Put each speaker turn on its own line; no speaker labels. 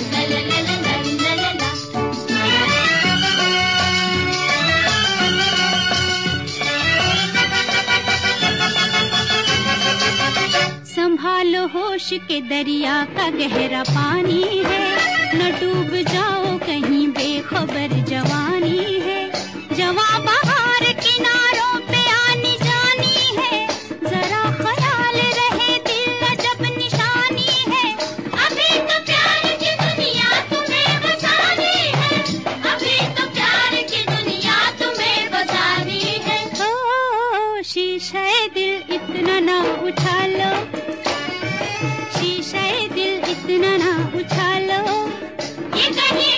संभालो होश के दरिया का गहरा पानी है, न डूब जाओ कहीं बेखबर जवानी है। जवां बहार किनारों पे आनी जानी है, जरा ख्याल रहे दिल अजब निशानी है। अभी तो प्यार की दुनिया तुम्हें बसानी है, अभी तो प्यार की दुनिया तुम्हें बसानी है। ओ शीशे दिल इतना ना उछालो, शीशे दिल इतना ना उछालो, ये कहीं